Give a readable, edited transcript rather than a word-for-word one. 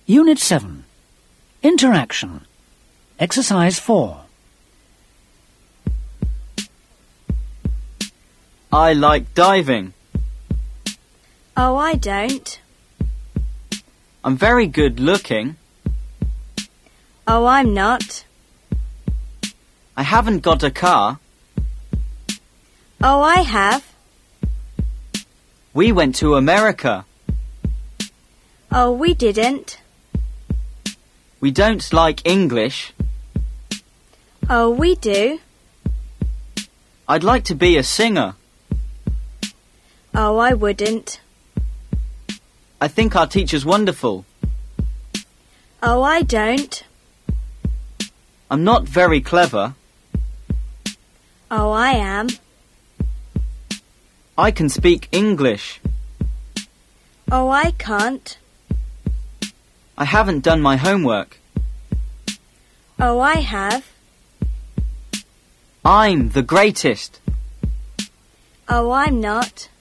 Unit 7. Interaction. Exercise 4. I like diving. Oh, I don't. I'm very good looking. Oh, I'm not. I haven't got a car. Oh, I have. We went to America. Oh, we didn't. We don't like English. Oh, we do. I'd like to be a singer. Oh, I wouldn't. I think our teacher's wonderful. Oh, I don't. I'm not very clever. Oh, I am. I can speak English. Oh, I can't. I haven't done my homework. Oh, I have. I'm the greatest. Oh, I'm not.